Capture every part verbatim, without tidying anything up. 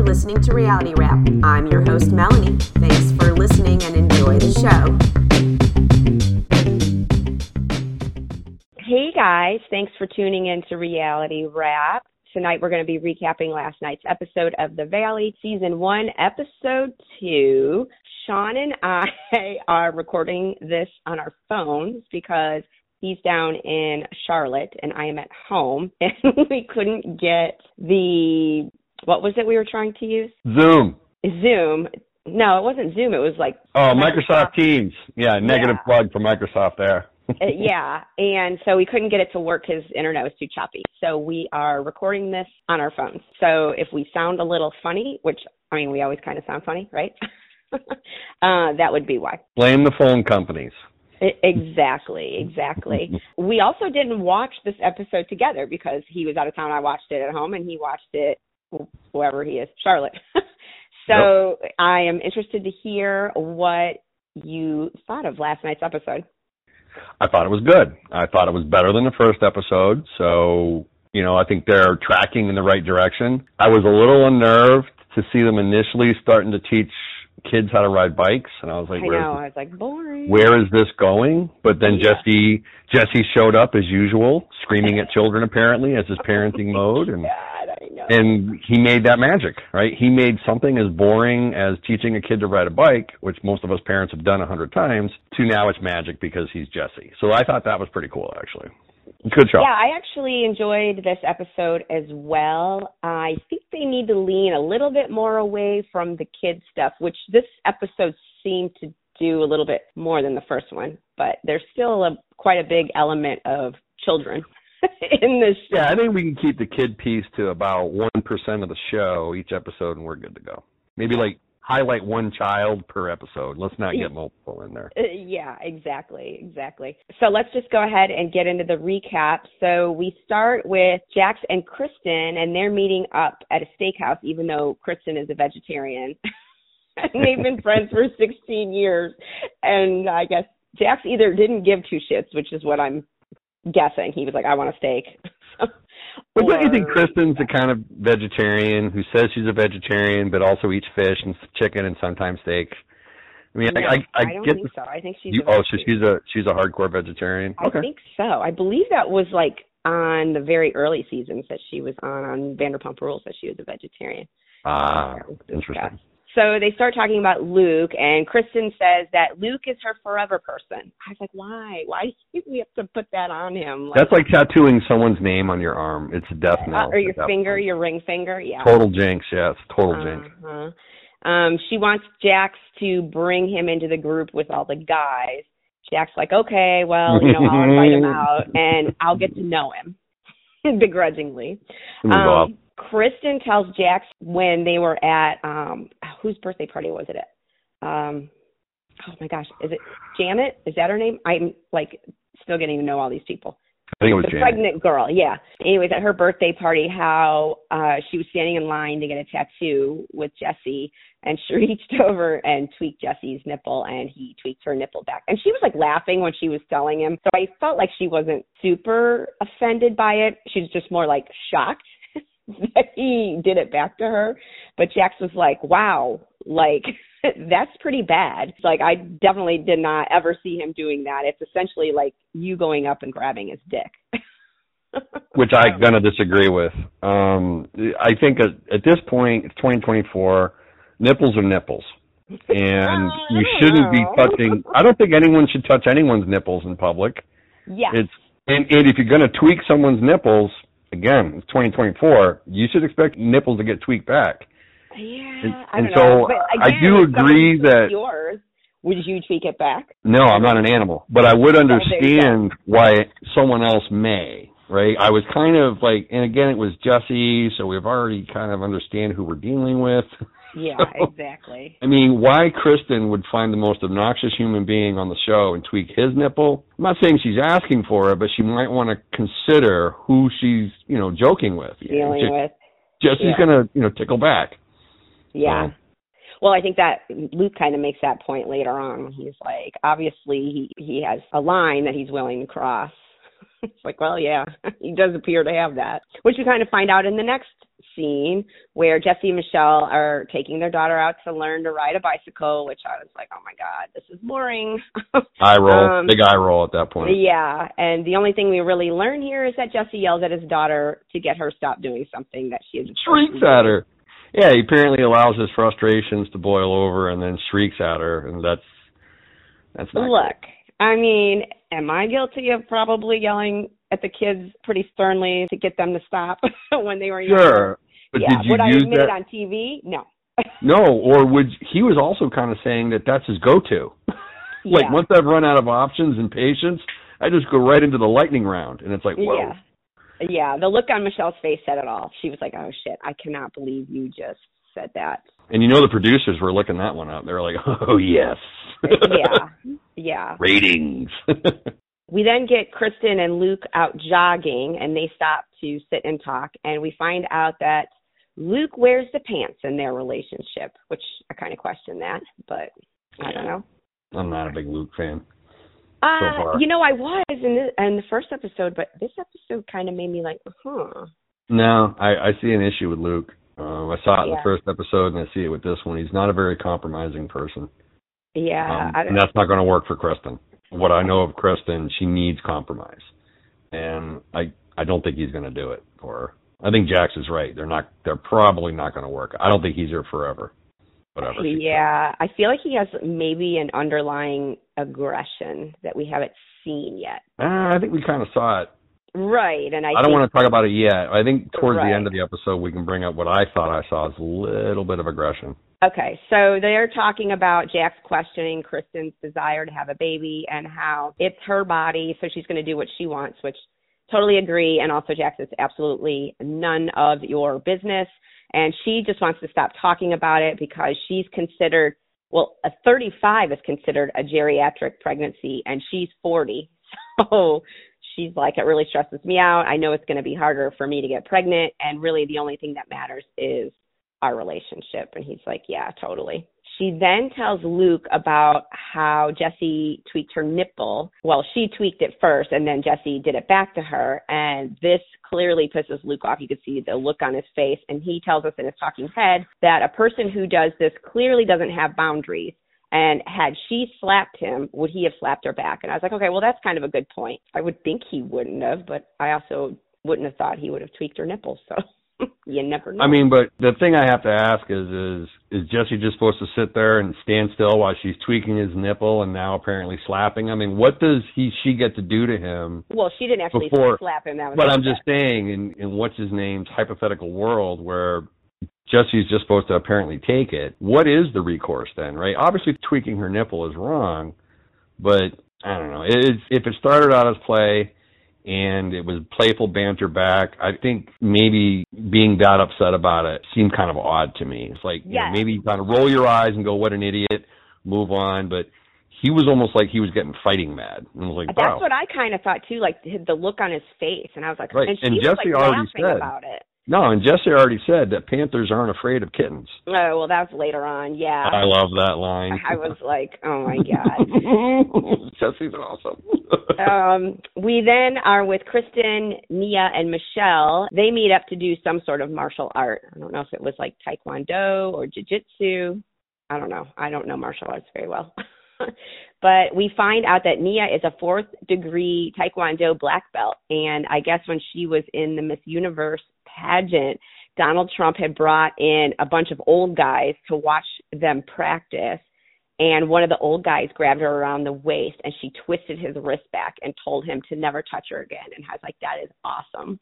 listening to Reality Wrap. I'm your host, Melanie. Thanks for listening and enjoy the show. Hey guys, thanks for tuning in to Reality Wrap. Tonight we're going to be recapping last night's episode of The Valley, Season one, Episode two. Sean and I are recording this on our phones because he's down in Charlotte and I am at home, and we couldn't get the, what was it we were trying to use? Zoom. Zoom. No, it wasn't Zoom. It was like... Oh, Microsoft, Microsoft Teams. Yeah, negative yeah. plug for Microsoft there. uh, yeah, and so we couldn't get it to work because internet was too choppy. So we are recording this on our phones. So if we sound a little funny, which, I mean, we always kind of sound funny, right? uh, that would be why. Blame the phone companies. Exactly, exactly. We also didn't watch this episode together because he was out of town. I watched it at home, and he watched it wherever he is, Charlotte. So yep. I am interested to hear what you thought of last night's episode. I thought it was good. I thought it was better than the first episode. So, you know, I think they're tracking in the right direction. I was a little unnerved to see them initially starting to teach kids how to ride bikes, and I was like, I where know, is I was like, boring. Where is this going? But then yeah. Jesse Jesse showed up as usual, screaming at children apparently as his parenting mode, and God, I know. and he made that magic, right? He made something as boring as teaching a kid to ride a bike, which most of us parents have done a hundred times, to now it's magic because he's Jesse. So I thought that was pretty cool, actually. Good show. Yeah, I actually enjoyed this episode as well. I think they need to lean a little bit more away from the kid stuff, which this episode seemed to do a little bit more than the first one. But there's still a, quite a big element of children in this show. Yeah, I think we can keep the kid piece to about one percent of the show each episode, and we're good to go. Maybe like highlight one child per episode. Let's not get multiple in there. Uh, yeah, exactly, exactly. So let's just go ahead and get into the recap. So we start with Jax and Kristen, and they're meeting up at a steakhouse, even though Kristen is a vegetarian. And they've been friends for sixteen years. And I guess Jax either didn't give two shits, which is what I'm guessing. He was like, I want a steak. But don't you think Kristen's the kind of vegetarian who says she's a vegetarian but also eats fish and chicken and sometimes steak? I mean, no, I, I, I, I don't get think the, so. I think she's you, a oh, so she's a she's a hardcore vegetarian. I okay. think so. I believe that was like on the very early seasons that she was on on Vanderpump Rules that she was a vegetarian. Ah, interesting. So they start talking about Luke, and Kristen says that Luke is her forever person. I was like, why? Why do we have to put that on him? Like, that's like tattooing someone's name on your arm. It's a death knell. Uh, or your finger, point. Your ring finger. Yeah. Total jinx, yeah. It's total uh-huh. jinx. Um, she wants Jax to bring him into the group with all the guys. Jack's like, okay, well, you know, I'll invite him out, and I'll get to know him, begrudgingly. Um, Kristen tells Jax when they were at, um, whose birthday party was it at? Um, oh my gosh, is it Janet? Is that her name? I'm like still getting to know all these people. I think it was the Janet. Pregnant girl, yeah. Anyways, at her birthday party, how uh, she was standing in line to get a tattoo with Jesse, and she reached over and tweaked Jesse's nipple, and he tweaked her nipple back. And she was like laughing when she was telling him, so I felt like she wasn't super offended by it. She was just more like shocked that he did it back to her. But Jax was like, wow, like that's pretty bad. It's like I definitely did not ever see him doing that. It's essentially like you going up and grabbing his dick. Which I'm going to disagree with. Um, I think at, at this point, it's twenty twenty-four, nipples are nipples. And you shouldn't be touching, I don't think anyone should touch anyone's nipples in public. Yeah. It's, and, and if you're going to tweak someone's nipples, again, it's twenty twenty-four, you should expect nipples to get tweaked back. Yeah, and, I and don't so know. But again, I do agree that yours, would you tweak it back? No, I'm not an animal, but I would understand why someone else may, right? I was kind of like, and again, it was Jesse, so we've already kind of understand who we're dealing with. Yeah, so, exactly. I mean, why Kristen would find the most obnoxious human being on the show and tweak his nipple? I'm not saying she's asking for it, but she might want to consider who she's, you know, joking with. Dealing just, with. Jesse's yeah. going to, you know, tickle back. Yeah. Um, well, I think that Luke kind of makes that point later on. He's like, obviously, he, he has a line that he's willing to cross. It's like, well, yeah, he does appear to have that, which we kind of find out in the next scene where Jesse and Michelle are taking their daughter out to learn to ride a bicycle, which I was like, oh my God, this is boring. Eye roll, um, big eye roll at that point. Yeah, and the only thing we really learn here is that Jesse yells at his daughter to get her stopped doing something that she is shrieks at her. Yeah, he apparently allows his frustrations to boil over and then shrieks at her, and that's that's not Look, good. I mean, am I guilty of probably yelling at the kids pretty sternly to get them to stop when they were younger? Sure, but yeah. did you Would I use admit that? it on T V? No. No, or would he was also kind of saying that that's his go-to. Like, yeah. once I've run out of options and patience, I just go right into the lightning round, and it's like, whoa. Yeah. Yeah, the look on Michelle's face said it all. She was like, oh, shit, I cannot believe you just said that. And you know the producers were looking that one up. They were like, oh, yes. yeah, yeah. Ratings. We then get Kristen and Luke out jogging, and they stop to sit and talk, and we find out that Luke wears the pants in their relationship, which I kind of question that, but I don't know. I'm not a big Luke fan. Uh, so far. You know, I was in the, in the first episode, but this episode kind of made me like, huh. No, I, I see an issue with Luke. Um, I saw it in yeah. the first episode, and I see it with this one. He's not a very compromising person. Yeah. Um, I don't, and that's not going to work for Kristen. What I know of Kristen, she needs compromise. And I I don't think he's going to do it for her. I think Jax is right. They're not. They're probably not going to work. I don't think he's here forever. Whatever. Yeah, I feel like he has maybe an underlying aggression that we haven't seen yet. Uh, I think we kind of saw it. Right, and I. I don't think, want to talk about it yet. I think towards right. the end of the episode we can bring up what I thought I saw as a little bit of aggression. Okay, so they're talking about Jax questioning Kristen's desire to have a baby and how it's her body, so she's going to do what she wants, which totally agree. And also, Jax, it's absolutely none of your business. And she just wants to stop talking about it because she's considered, well, a thirty-five is considered a geriatric pregnancy, and she's forty. So she's like, it really stresses me out. I know it's going to be harder for me to get pregnant, and really the only thing that matters is our relationship. And he's like, yeah, totally. She then tells Luke about how Jesse tweaked her nipple. Well, she tweaked it first, and then Jesse did it back to her. And this clearly pisses Luke off. You could see the look on his face. And he tells us in his talking head that a person who does this clearly doesn't have boundaries. And had she slapped him, would he have slapped her back? And I was like, okay, well, that's kind of a good point. I would think he wouldn't have, but I also wouldn't have thought he would have tweaked her nipples. So you never know. I mean, but the thing I have to ask is, is, is Jesse just supposed to sit there and stand still while she's tweaking his nipple and now apparently slapping? I mean, what does he, she get to do to him? Well, she didn't actually before, slap him. That was but I'm just saying, in, in what's his name's hypothetical world where Jesse's just supposed to apparently take it, what is the recourse then, right? Obviously, tweaking her nipple is wrong, but I don't know. It's, if it started out as play and it was playful banter back, I think maybe being that upset about it seemed kind of odd to me. It's like, yeah. you know, maybe you kind of roll your eyes and go, what an idiot, move on, but he was almost like he was getting fighting mad. And I was like, That's wow. what I kind of thought too, like the look on his face, and I was like, right. and she and was Jesse like already laughing said, about it. No, and Jesse already said that panthers aren't afraid of kittens. Oh, well, that was later on, yeah. I love that line. I was like, oh, my God. Jesse's awesome. um, we then are with Kristen, Nia, and Michelle. They meet up to do some sort of martial art. I don't know if it was like taekwondo or jiu-jitsu. I don't know. I don't know martial arts very well. But we find out that Nia is a fourth degree taekwondo black belt. And I guess when she was in the Miss Universe pageant, Donald Trump had brought in a bunch of old guys to watch them practice. And one of the old guys grabbed her around the waist and she twisted his wrist back and told him to never touch her again. And I was like, that is awesome.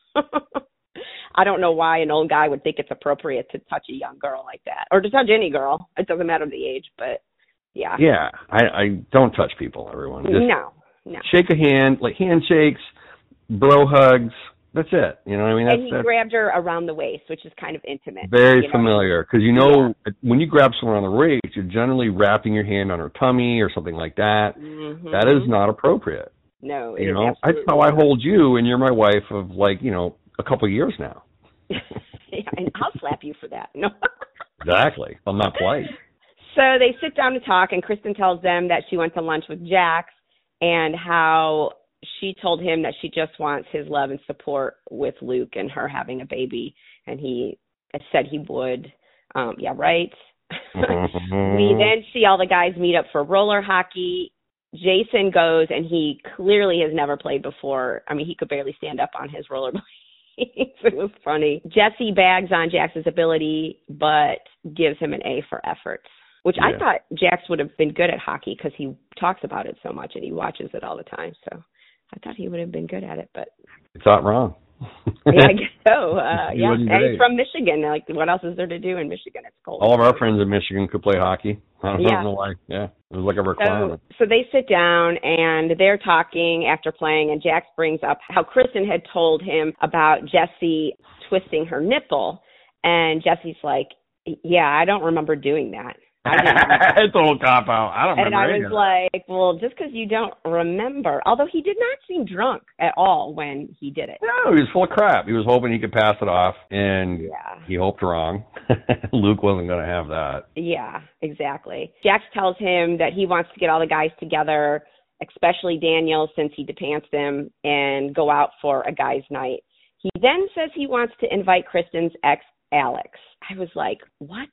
I don't know why an old guy would think it's appropriate to touch a young girl like that, or to touch any girl. It doesn't matter the age, but yeah. Yeah, I, I don't touch people, everyone. Just no, no. Shake a hand, like handshakes, bro hugs. That's it. You know what I mean? That's, and he that's grabbed her around the waist, which is kind of intimate. very you know? familiar. Because you know, yeah. when you grab someone on the waist, you're generally wrapping your hand on her tummy or something like that. Mm-hmm. That is not appropriate. No, you know, that's how I hold you, and you're my wife of like, you know, a couple of years now. Yeah, and I'll slap you for that. No. Exactly. I'm not polite. So they sit down to talk, and Kristen tells them that she went to lunch with Jax and how she told him that she just wants his love and support with Luke and her having a baby, and he said he would. Um, yeah, right. We then see all the guys meet up for roller hockey. Jason goes, and he clearly has never played before. I mean, he could barely stand up on his rollerblades. It was funny. Jesse bags on Jax's ability, but gives him an A for effort, which yeah. I thought Jax would have been good at hockey because he talks about it so much and he watches it all the time. So I thought he would have been good at it, but it's not wrong. Yeah, I guess so. Uh, yeah, and he's from Michigan. Like, what else is there to do in Michigan? It's cold. All of our friends in Michigan could play hockey. I don't, yeah. I don't know why. Yeah, it was like a requirement. So, so they sit down, and they're talking after playing, and Jax brings up how Kristen had told him about Jesse twisting her nipple, and Jesse's like, yeah, I don't remember doing that. It's a little cop out. I don't remember. And I was like, well, just because you don't remember. Although he did not seem drunk at all when he did it. No, he was full of crap. He was hoping he could pass it off, and yeah. he hoped wrong. Luke wasn't going to have that. Yeah, exactly. Jax tells him that he wants to get all the guys together, especially Daniel, since he depanced him, and go out for a guys' night. He then says he wants to invite Kristen's ex, Alex. I was like, what?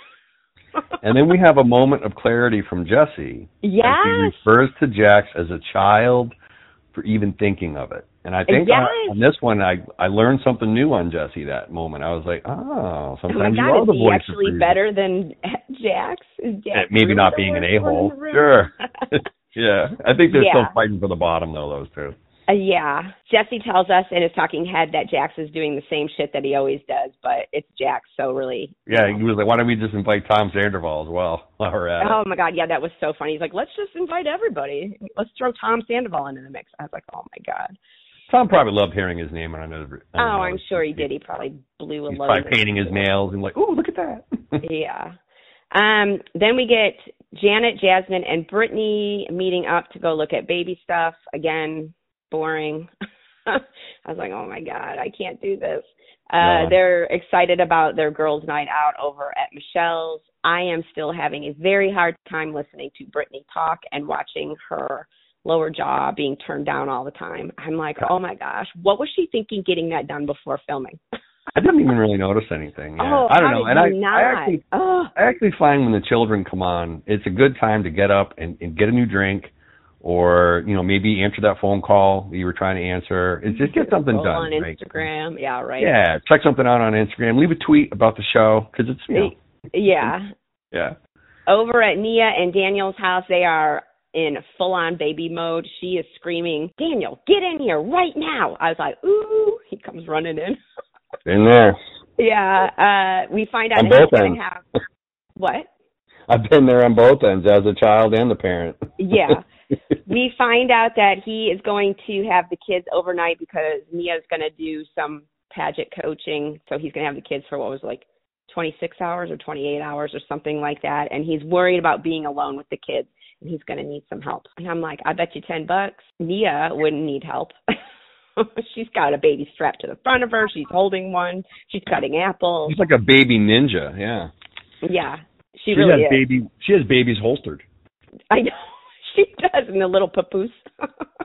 And then we have a moment of clarity from Jesse. Yes. He refers to Jax as a child for even thinking of it. And I think yes. on, on this one, I, I learned something new on Jesse that moment. I was like, oh, sometimes oh my God, you are the is voice he actually of better than Jax? Is Jax maybe really not being an a-hole. Sure. Yeah. I think they're yeah. still fighting for the bottom, though, those two. Uh, yeah. Jesse tells us in his talking head that Jax is doing the same shit that he always does, but it's Jax, so really. Yeah, you know. He was like, why don't we just invite Tom Sandoval as well while we're at it? Oh, my God, yeah, that was so funny. He's like, let's just invite everybody. Let's throw Tom Sandoval into the mix. I was like, oh, my God. Tom probably loved hearing his name on another. Oh, I'm sure he did. He probably blew a He's load. probably painting his nails and like, ooh, look at that. Yeah. Um, then we get Janet, Jasmine, and Brittany meeting up to go look at baby stuff. Again, boring. I was like, oh, my God, I can't do this. Uh, no. They're excited about their girls' night out over at Michelle's. I am still having a very hard time listening to Brittany talk and watching her lower jaw being turned down all the time. I'm like, oh, my gosh, what was she thinking getting that done before filming? I didn't even really notice anything. Yeah. Oh, I don't know. And I, not? I actually, oh. I actually find when the children come on, it's a good time to get up and, and get a new drink, or you know maybe answer that phone call that you were trying to answer. It's just get something Go done. On Instagram, right? yeah, right. Yeah, check something out on Instagram. Leave a tweet about the show because it's you know. Yeah. Yeah. Over at Nia and Daniel's house, they are in full-on baby mode. She is screaming, "Daniel, get in here right now!" I was like, "Ooh!" He comes running in. In there. Yeah. Uh, we find out on that he's both going ends. to have what? I've been there on both ends as a child and the parent. Yeah. We find out that he is going to have the kids overnight because Nia's going to do some pageant coaching. So he's going to have the kids for what was like twenty-six hours or twenty-eight hours or something like that. And he's worried about being alone with the kids, and he's going to need some help. And I'm like, I bet you ten bucks Nia wouldn't need help. She's got a baby strapped to the front of her. She's holding one. She's cutting apples. She's like a baby ninja. Yeah. Yeah. She, she really has is. Baby, she has babies holstered. I know. She does, in the little papoose. um,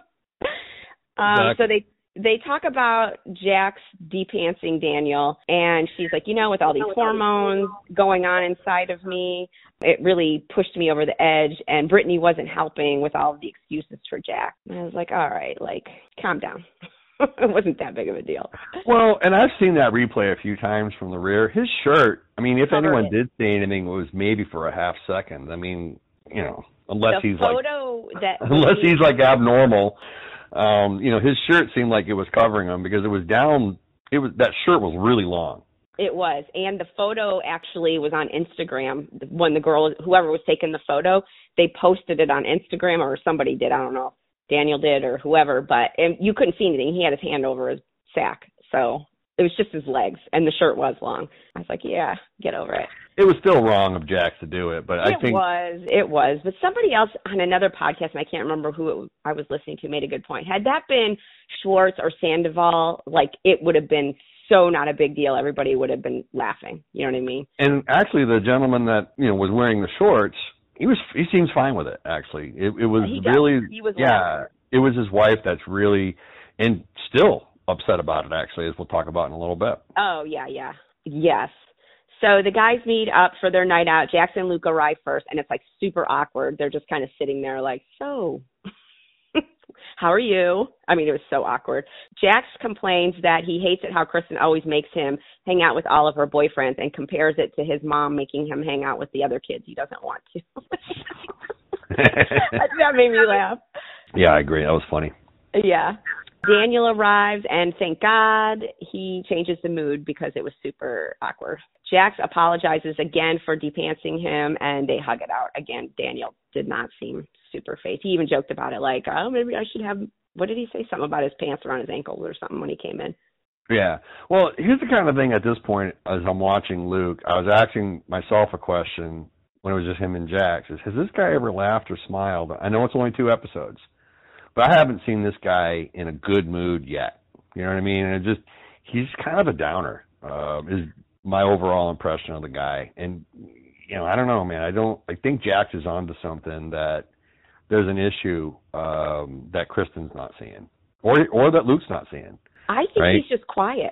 exactly. So they they talk about Jax depantsing Daniel, and she's like, you know, with all these hormones going on inside of me, it really pushed me over the edge, and Brittany wasn't helping with all of the excuses for Jax. And I was like, all right, like, calm down. It wasn't that big of a deal. Well, and I've seen that replay a few times from the rear. His shirt, I mean, if Cover anyone it. did say anything, it was maybe for a half second. I mean, you know, unless the he's like, that unless he's like abnormal, um, you know, his shirt seemed like it was covering him because it was down. It was that shirt was really long. It was, and the photo actually was on Instagram. When the girl, whoever was taking the photo, they posted it on Instagram, or somebody did. I don't know, Daniel did or whoever, but and you couldn't see anything. He had his hand over his sack, so it was just his legs, and the shirt was long. I was like, yeah, get over it. It was still wrong of Jax to do it, but I it think... It was, it was. But somebody else on another podcast, and I can't remember who it was, I was listening to, made a good point. Had that been Schwartz or Sandoval, like, it would have been so not a big deal. Everybody would have been laughing. You know what I mean? And actually, the gentleman that, you know, was wearing the shorts, he was he seems fine with it, actually. It, it was he really... He was yeah. laughing. it was his wife that's really, and still upset about it, actually, as we'll talk about in a little bit. Oh, yeah, yeah. Yes. So the guys meet up for their night out. Jax and Luke arrive first, and it's like super awkward. They're just kind of sitting there like, so, how are you? I mean, it was so awkward. Jax complains that he hates it how Kristen always makes him hang out with all of her boyfriends and compares it to his mom making him hang out with the other kids he doesn't want to. That made me laugh. Yeah, I agree. That was funny. Yeah. Daniel arrives, and thank God he changes the mood because it was super awkward. Jax apologizes again for depantsing him, and they hug it out. Again, Daniel did not seem super phased. He even joked about it, like, oh, maybe I should have, what did he say? Something about his pants around his ankles or something when he came in. Yeah. Well, here's the kind of thing at this point, as I'm watching Luke, I was asking myself a question when it was just him and Jax, is, has this guy ever laughed or smiled? I know it's only two episodes, but I haven't seen this guy in a good mood yet. You know what I mean? And it just, he's kind of a downer, uh, is my overall impression of the guy. And, you know, I don't know, man. I don't, I think Jax is onto something that there's an issue um, that Kristen's not seeing, or or that Luke's not seeing. I think right? he's just quiet.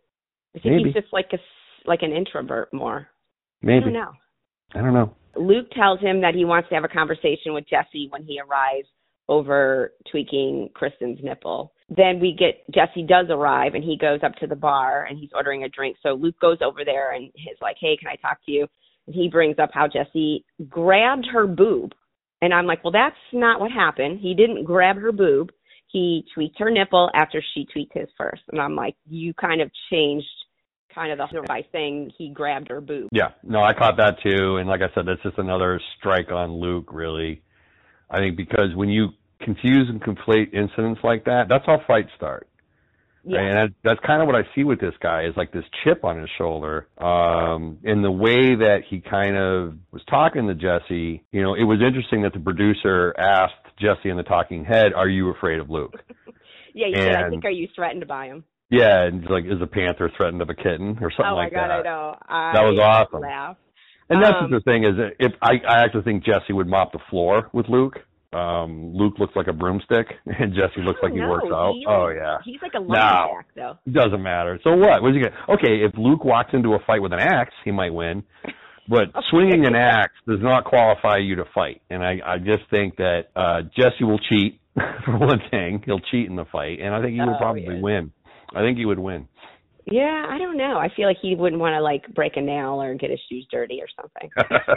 I think Maybe. he's just like a, like an introvert more. Maybe. I don't know. I don't know. Luke tells him that he wants to have a conversation with Jesse when he arrives over tweaking Kristen's nipple. Then we get, Jesse does arrive, and he goes up to the bar, and he's ordering a drink. So Luke goes over there, and he's like, hey, can I talk to you? And he brings up how Jesse grabbed her boob. And I'm like, well, that's not what happened. He didn't grab her boob. He tweaked her nipple after she tweaked his first. And I'm like, you kind of changed kind of the whole by saying he grabbed her boob. Yeah, no, I caught that too. And like I said, that's just another strike on Luke, really. I think because when you confuse and conflate incidents like that, that's how fights start. Yeah. And that, that's kind of what I see with this guy, is like this chip on his shoulder. Um, in the way that he kind of was talking to Jesse, you know, it was interesting that the producer asked Jesse in the talking head, are you afraid of Luke? Yeah, he and, said, I think, are you threatened by him? Yeah, and like, is a panther threatened of a kitten or something oh like God, that? I know. I that was awesome. Laugh. And that's um, the thing is, if I, I actually think Jesse would mop the floor with Luke. Um, Luke looks like a broomstick, and Jesse looks like he know. works out. He, oh yeah, he's like a lumberjack, no, though. Doesn't matter. So what? What's he get? Okay, if Luke walks into a fight with an axe, he might win. But swinging an axe does not qualify you to fight. And I, I just think that uh, Jesse will cheat for one thing. He'll cheat in the fight, and I think he would oh, probably yeah. win. I think he would win. Yeah, I don't know. I feel like he wouldn't want to like break a nail or get his shoes dirty or something.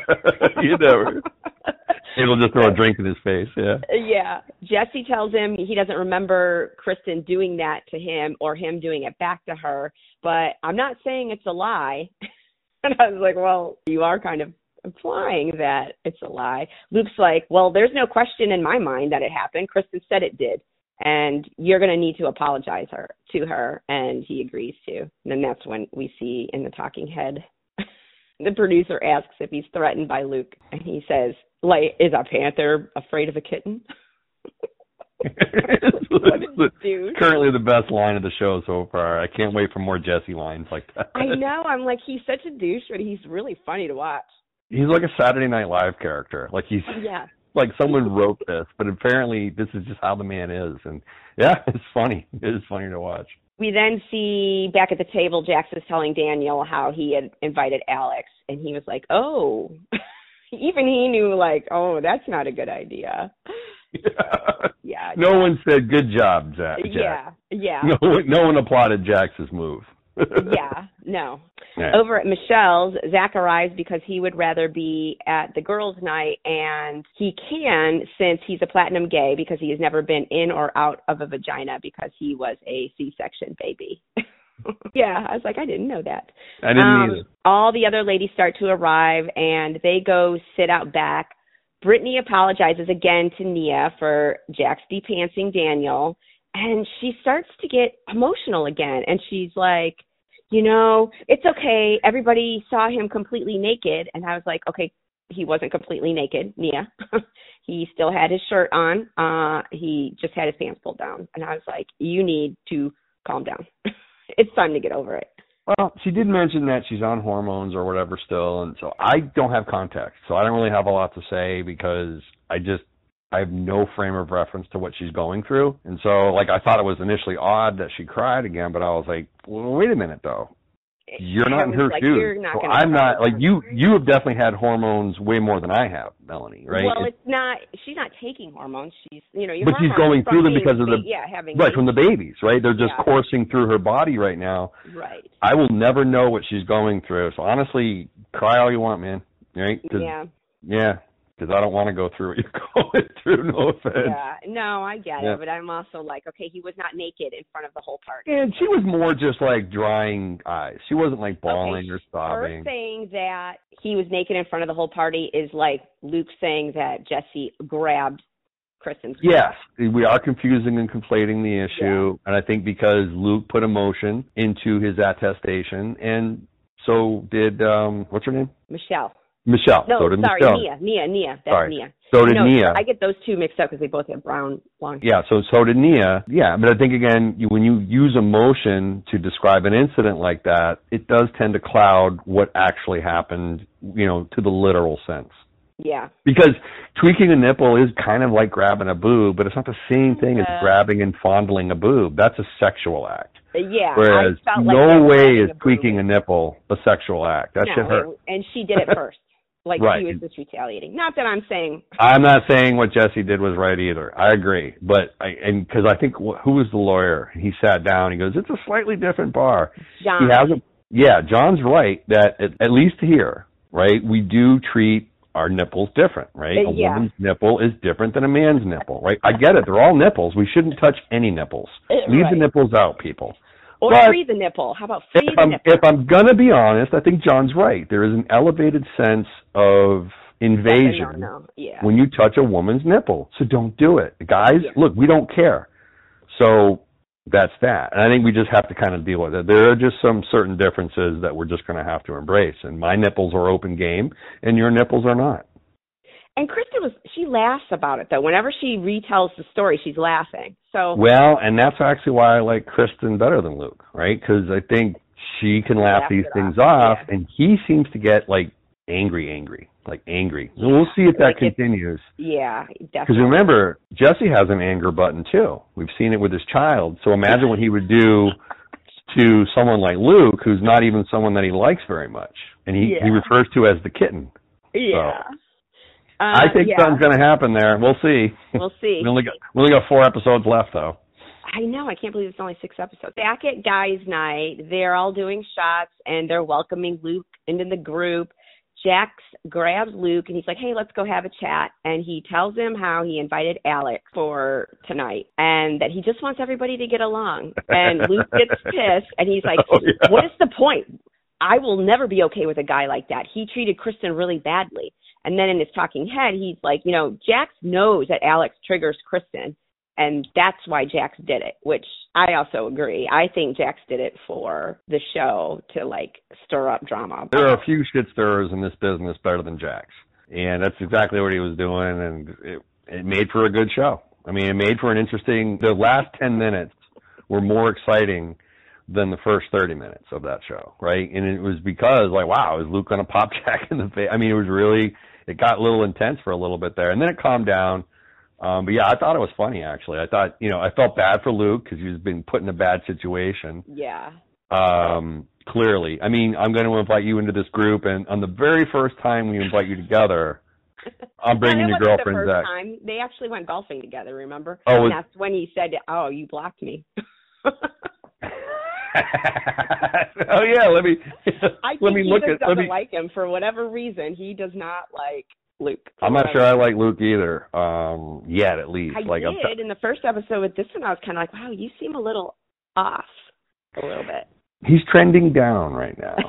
You never. He'll just throw a drink in his face. Yeah. Yeah. Jesse tells him he doesn't remember Kristen doing that to him or him doing it back to her, but I'm not saying it's a lie. And I was like, well, you are kind of implying that it's a lie. Luke's like, well, there's no question in my mind that it happened. Kristen said it did. And you're going to need to apologize her to her. And he agrees to. And then that's when we see in the talking head, the producer asks if he's threatened by Luke. And he says, like, is a panther afraid of a kitten? It's currently the best line of the show so far. I can't wait for more Jesse lines like that. I know. I'm like, he's such a douche, but he's really funny to watch. He's like a Saturday Night Live character. Like he's yeah. like someone wrote this, but apparently this is just how the man is. And yeah, it's funny. It is funny to watch. We then see back at the table, Jax is telling Daniel how he had invited Alex, and he was like, oh, even he knew, like, oh, that's not a good idea. Yeah. Yeah. No Jax. one said good job, Jack. Yeah. Yeah. No one, no one applauded Jax's move. Yeah. No. Yeah. Over at Michelle's, Zach arrives because he would rather be at the girls' night, and he can since he's a platinum gay because he has never been in or out of a vagina because he was a C-section baby. Yeah, I was like, I didn't know that. I didn't um, either. All the other ladies start to arrive, and they go sit out back. Brittany apologizes again to Nia for Jax depantsing Daniel, and she starts to get emotional again, and she's like, you know, it's okay. Everybody saw him completely naked. And I was like, okay, he wasn't completely naked, Nia. He still had his shirt on. Uh, he just had his pants pulled down. And I was like, you need to calm down. It's time to get over it. Well, she did mention that she's on hormones or whatever still. And so I don't have context. So I don't really have a lot to say because I just, I have no frame of reference to what she's going through. And so, like, I thought it was initially odd that she cried again, but I was like, well, wait a minute, though. You're not in her like, shoes. Not so I'm not, like, you You have definitely had hormones way more than I have, Melanie, right? Well, it's, it's not, she's not taking hormones. She's, you know, your But she's going through them because of the, yeah, having right, from the babies, right? They're just yeah. coursing through her body right now. Right. I will never know what she's going through. So honestly, cry all you want, man. Right? Yeah. Yeah. Because I don't want to go through what you're going through, no offense. Yeah, no, I get yeah. it, but I'm also like, okay, he was not naked in front of the whole party. And she was more just like drying eyes. She wasn't like bawling okay, or sobbing. Her saying that he was naked in front of the whole party is like Luke saying that Jesse grabbed Kristen's Yes, we are confusing and conflating the issue, yeah. and I think because Luke put emotion into his attestation, and so did, um, what's her name? Michelle. Michelle. No, so did sorry, Michelle. Nia. Nia, Nia. That's sorry. Nia. So did no, Nia. I get those two mixed up because they both have brown long hair. Yeah, so so did Nia. Yeah, but I think, again, you, when you use emotion to describe an incident like that, it does tend to cloud what actually happened, you know, to the literal sense. Yeah. Because tweaking a nipple is kind of like grabbing a boob, but it's not the same thing uh, as grabbing and fondling a boob. That's a sexual act. Yeah. Whereas I felt no like way is a tweaking a nipple a sexual act. That no, should hurt. And she did it first. Like right. she was just retaliating. Not that I'm saying. I'm not saying what Jesse did was right either. I agree, but I and because I think who was the lawyer? He sat down. He goes, "It's a slightly different bar." John. He hasn't. Yeah, John's right that at, at least here, right, we do treat our nipples different, right? Uh, a yeah. woman's nipple is different than a man's nipple, right? I get it. They're all nipples. We shouldn't touch any nipples. Leave right. the nipples out, people. Or but free the nipple. How about free if the I'm, nipple? If I'm going to be honest, I think John's right. There is an elevated sense of invasion no, no. Yeah. when you touch a woman's nipple. So don't do it. Guys, yeah. look, we don't care. So that's that. And I think we just have to kind of deal with it. There are just some certain differences that we're just going to have to embrace. And my nipples are open game, and your nipples are not. And Kristen was, she laughs about it, though. Whenever she retells the story, she's laughing. So Well, and that's actually why I like Kristen better than Luke, right? Because I think she can laugh laugh these things off, off, yeah. and he seems to get, like, angry, angry, like angry. Yeah. We'll see if that like continues. Yeah, definitely. Because remember, Jesse has an anger button, too. We've seen it with his child. So imagine what he would do to someone like Luke, who's not even someone that he likes very much. And he, yeah. he refers to as the kitten. Yeah. So. Uh, I think yeah. something's going to happen there. We'll see. We'll see. we only got we only got four episodes left, though. I know. I can't believe it's only six episodes. Back at guys' night, they're all doing shots, and they're welcoming Luke into the group. Jax grabs Luke, and he's like, hey, let's go have a chat. And he tells him how he invited Alex for tonight and that he just wants everybody to get along. And Luke gets pissed, and he's like, oh, yeah. what is the point? I will never be okay with a guy like that. He treated Kristen really badly. And then in his talking head, he's like, you know, Jax knows that Alex triggers Kristen, and that's why Jax did it, which I also agree. I think Jax did it for the show to, like, stir up drama. There are a few shit stirrers in this business better than Jax, and that's exactly what he was doing, and it, it made for a good show. I mean, it made for an interesting – the last ten minutes were more exciting than the first thirty minutes of that show, right? And it was because, like, wow, is Luke going to pop Jax in the face? I mean, it was really – it got a little intense for a little bit there, and then it calmed down. Um, but, yeah, I thought it was funny, actually. I thought, you know, I felt bad for Luke because he's been put in a bad situation. Yeah. Um, clearly. I mean, I'm going to invite you into this group, and on the very first time we invite you together, I'm bringing no, your girlfriend the first back. Time. They actually went golfing together, remember? Oh, and that's when he said, oh, you blocked me. oh yeah, let me I think let me he look just at. doesn't Let me, like him for whatever reason. He does not like Luke. I'm not sure I like Luke either. Um, yet at least. I like, did I'm, in the first episode with this one. I was kind of like, wow, you seem a little off, a little bit. He's trending down right now.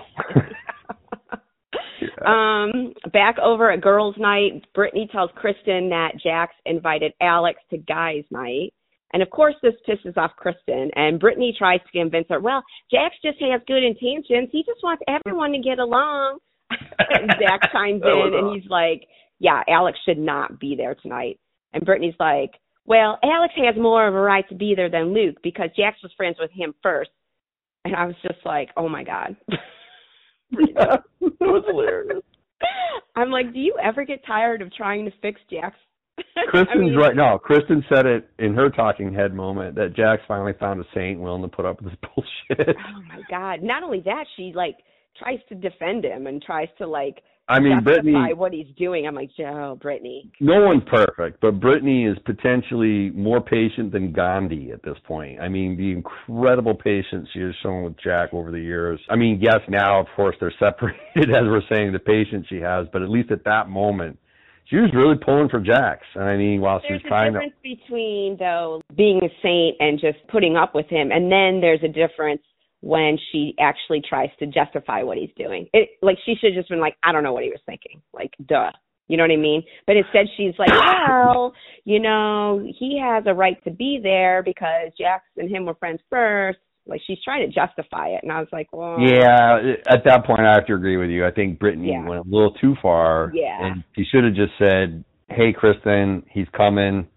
yeah. Um, back over at girls' night, Brittany tells Kristen that Jax invited Alex to guys' night. And, of course, this pisses off Kristen, and Brittany tries to convince her, well, Jax just has good intentions. He just wants everyone to get along. And Jax chimes in, and he's like, yeah, Alex should not be there tonight. And Brittany's like, well, Alex has more of a right to be there than Luke because Jax was friends with him first. And I was just like, oh, my God. Yeah, that was hilarious. I'm like, do you ever get tired of trying to fix Jax Kristen's I mean, right. No, Kristen said it in her talking head moment that Jax finally found a saint willing to put up with this bullshit. Oh my God! Not only that, she like tries to defend him and tries to like I mean, justify Brittany, what he's doing. I'm like, Joe, Brittany. no one's perfect, but Brittany is potentially more patient than Gandhi at this point. I mean, the incredible patience she has shown with Jack over the years. I mean, yes, now, of course, they're separated, as we're saying, the patience she has, but at least at that moment, she was really pulling for Jax. And I mean, while she There's was trying a difference to... between, though, being a saint and just putting up with him, and then there's a difference when she actually tries to justify what he's doing. It, like, she should have just been like, I don't know what he was thinking. Like, duh. You know what I mean? But instead she's like, well, you know, he has a right to be there because Jax and him were friends first. Like, she's trying to justify it. And I was like, well. Yeah, at that point, I have to agree with you. I think Brittany yeah. went a little too far. Yeah. And she should have just said, hey, Kristen, he's coming.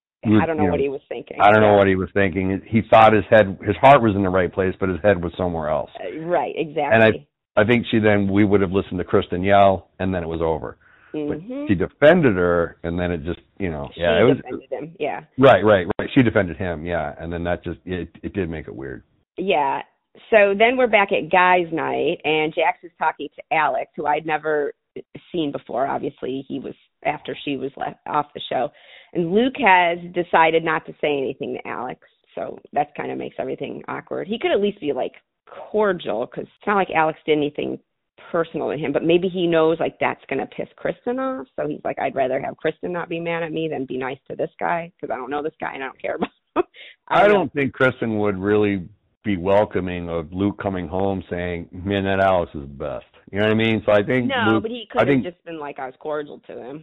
I don't know, you know what he was thinking. I don't know what he was thinking. He thought his head, his heart was in the right place, but his head was somewhere else. Uh, right, exactly. And I, I think she then, we would have listened to Kristen yell, and then it was over. Mm-hmm. But she defended her, and then it just, you know, she yeah, it was. defended him, yeah. Right, right, right. She defended him, yeah, and then that just, it, it did make it weird. Yeah. So then we're back at guys' night, and Jax is talking to Alex, who I'd never seen before. Obviously, he was after she was left off the show. And Luke has decided not to say anything to Alex, so that kind of makes everything awkward. He could at least be, like, cordial, because it's not like Alex did anything personal to him, but maybe he knows, like, that's going to piss Kristen off, so he's like, I'd rather have Kristen not be mad at me than be nice to this guy, because I don't know this guy and I don't care about him. I don't, I don't think Kristen would really be welcoming of Luke coming home saying, man, that Alex is the best. You know what I mean? So I think No, Luke, but he could I think, have just been like, I was cordial to him.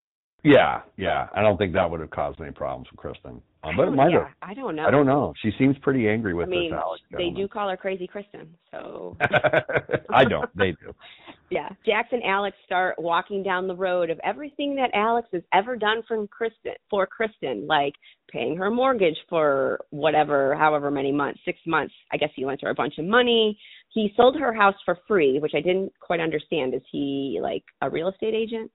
Yeah, yeah. I don't think that would have caused any problems with Kristen. Um, but it might yeah, have. I don't know. I don't know. She seems pretty angry with I mean, this Alex they gentleman. do call her Crazy Kristen, so. I don't. They do. Yeah. Jax and Alex start walking down the road of everything that Alex has ever done for Kristen, for Kristen, like paying her mortgage for whatever, however many months, six months. I guess he lent her a bunch of money. He sold her house for free, which I didn't quite understand. Is he like a real estate agent?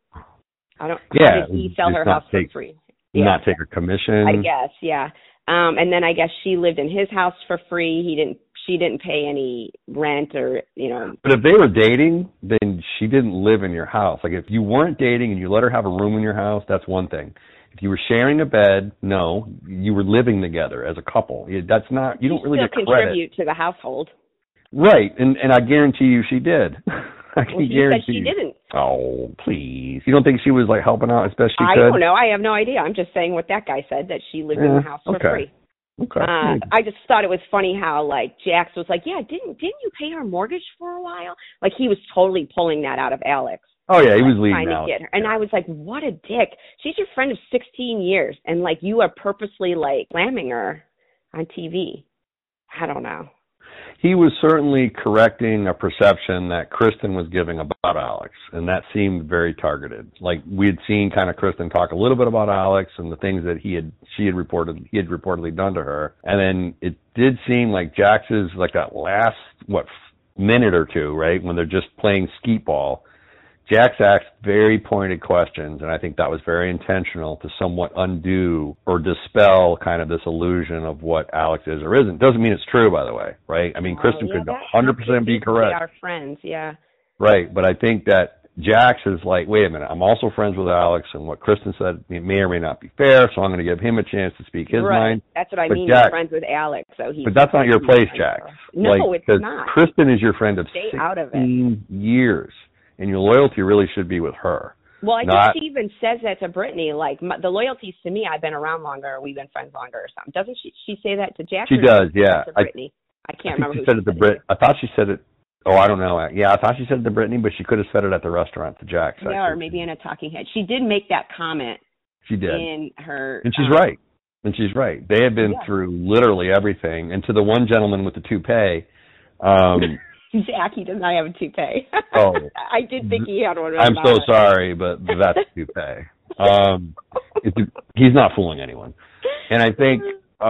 I don't. Yeah. How did he sell her house take, for free? Yeah. Not take her commission. I guess, yeah. Um, and then I guess she lived in his house for free. He didn't. She didn't pay any rent or, you know. But if they were dating, then she didn't live in your house. Like if you weren't dating and you let her have a room in your house, that's one thing. If you were sharing a bed, no, you were living together as a couple. That's not. You don't really get credit. Contribute to the household. Right, and and I guarantee you she did. I can well, she guarantee said she you. didn't. Oh, please. You don't think she was, like, helping out as best she I could? I don't know. I have no idea. I'm just saying what that guy said, that she lived yeah, in the house for okay. free. Okay. Uh, I just thought it was funny how, like, Jax was like, yeah, didn't didn't you pay her mortgage for a while? Like, he was totally pulling that out of Alex. Oh, yeah, he was like, leading to Alex. Get her. And I was like, what a dick. She's your friend of sixteen years, and, like, you are purposely, like, slamming her on T V. I don't know. He was certainly correcting a perception that Kristen was giving about Alex, and that seemed very targeted. Like we had seen kind of Kristen talk a little bit about Alex and the things that he had, she had reported, he had reportedly done to her, and then it did seem like Jax's like that last what minute or two, right, when they're just playing skeet ball. Jax asked very pointed questions, and I think that was very intentional to somewhat undo or dispel kind of this illusion of what Alex is or isn't. Doesn't mean it's true, by the way, right? I mean, oh, Kristen yeah, could one hundred percent be correct. They are friends, yeah. Right, but I think that Jax is like, wait a minute, I'm also friends with Alex, and what Kristen said may or may not be fair, so I'm going to give him a chance to speak his right. mind. That's what I but mean, Jax, you're friends with Alex. So he's but that's not your place, Jax. No, like, it's not. Kristen is your friend of Stay sixteen out of it. years. And your loyalty really should be with her. Well, I not, think she even says that to Brittany. Like, my, the loyalty's to me. I've been around longer. We've been friends longer or something. Doesn't she she say that to Jack? She does, yeah. To Brittany? I, I can't I remember she who said she it to said Brit. it I thought she said it. Oh, I don't know. Yeah, I thought she said it to Brittany, but she could have said it at the restaurant to Jack. Yeah, or maybe in a talking head. She did make that comment. She did. In her. And she's um, right. And she's right. They have been yeah. through literally everything. And to the one gentleman with the toupee, um, Jack, he does not have a toupee. Oh, I did think he had one. I'm so sorry, but that's a toupee. Um, it's, he's not fooling anyone. And I think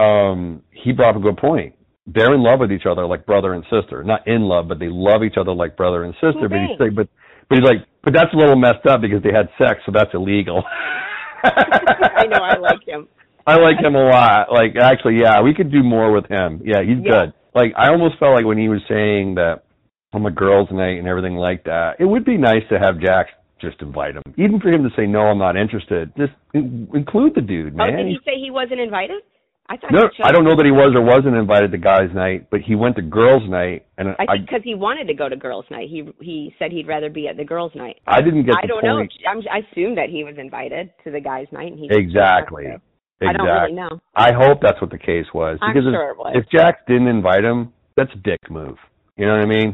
um, he brought up a good point. They're in love with each other like brother and sister. Not in love, but they love each other like brother and sister. But he's, like, but, but he's like, but that's a little messed up because they had sex, so that's illegal. I know, I like him. I like him a lot. Like, actually, yeah, we could do more with him. Yeah, he's yeah. good. Like, I almost felt like when he was saying that on the girls' night and everything like that, it would be nice to have Jax just invite him. Even for him to say, no, I'm not interested, just in- include the dude, man. Oh, did he say he wasn't invited? I thought no, I don't know that he was or wasn't invited to guys' night, but he went to girls' night, and I think because he wanted to go to girls' night. He he said he'd rather be at the girls' night. I didn't get. I the don't point. know. I'm, I assume that he was invited to the guys' night, and he exactly. Exactly. I don't really know. I hope that's what the case was. I'm because sure if, it was. if Jax didn't invite him, that's a dick move. You know what I mean?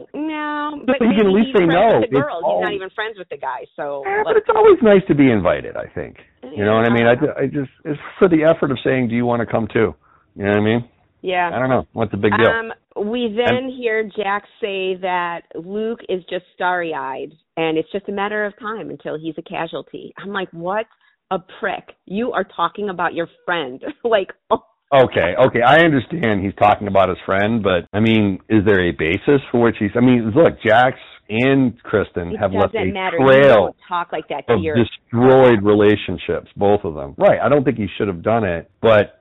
No, but he can at least say no. With the girls. He's not even friends with the guys, so. Yeah, but it's always nice to be invited. I think. You know what I mean? I, I just it's for the effort of saying, "Do you want to come too?" You know what I mean? Yeah. I don't know. What's the big deal? Um, we then and, hear Jax say that Luke is just starry-eyed, and it's just a matter of time until he's a casualty. I'm like, what a prick. You are talking about your friend. like, oh. Okay, okay, I understand he's talking about his friend, but, I mean, is there a basis for which he's... I mean, look, Jax and Kristen it have left a matter. trail you don't talk like that to of your... destroyed relationships, both of them. Right, I don't think he should have done it, but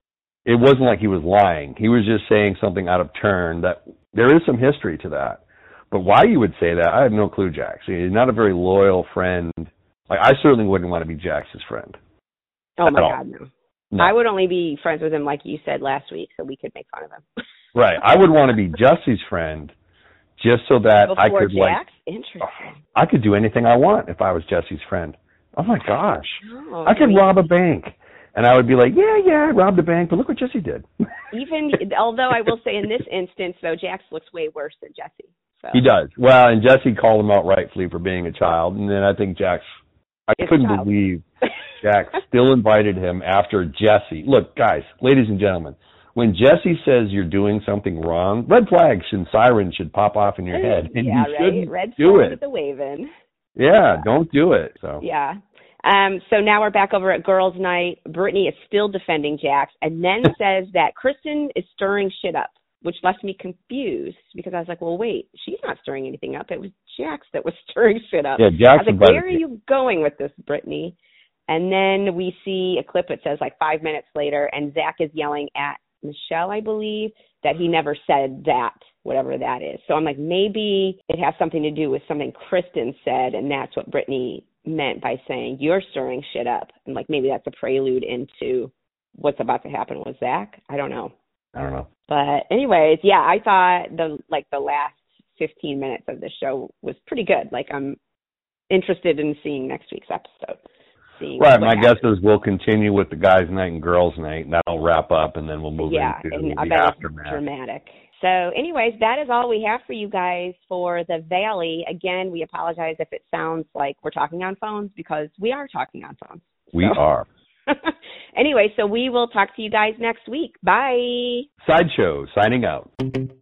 it wasn't like he was lying. He was just saying something out of turn that there is some history to that. But why you would say that, I have no clue, Jax. He's not a very loyal friend. Like, I certainly wouldn't want to be Jax's friend. Oh, my God, no. no. I would only be friends with him, like you said last week, so we could make fun of him. Right. I would want to be Jesse's friend just so that Before I could, Jax? like... Interesting. I could do anything I want if I was Jesse's friend. Oh, my gosh. Oh, I could we... rob a bank. And I would be like, yeah, yeah, I robbed a bank, but look what Jesse did. Even, although I will say in this instance, though, Jax looks way worse than Jesse. So. He does. Well, and Jesse called him out rightfully for being a child, and then I think Jax, I it's couldn't believe Jax still invited him after Jesse. Look, guys, ladies and gentlemen, when Jesse says you're doing something wrong, red flags and sirens should pop off in your head, and yeah, you right? shouldn't red do it. With the waving. Yeah, yeah, don't do it. So yeah. Um, so now we're back over at girls' night. Brittany is still defending Jax and then says that Kristen is stirring shit up, which left me confused because I was like, well, wait, she's not stirring anything up. It was Jax that was stirring shit up. Yeah, Jax. I was like, where are you going with this, Brittany? And then we see a clip that says like five minutes later, and Zach is yelling at Michelle, I believe, that he never said that, whatever that is. So I'm like, maybe it has something to do with something Kristen said, and that's what Brittany meant by saying you're stirring shit up, and like maybe that's a prelude into what's about to happen with Zach. I don't know. I don't know. But anyways, yeah, I thought the like the last fifteen minutes of the show was pretty good. Like I'm interested in seeing next week's episode. Seeing right. My happens. guess is we'll continue with the guys' night and girls' night, and that'll wrap up, and then we'll move yeah, into and the I bet aftermath. It's dramatic. So anyways, that is all we have for you guys for the Valley. Again, we apologize if it sounds like we're talking on phones because we are talking on phones. We so. are. Anyway, so we will talk to you guys next week. Bye. Sideshow signing out.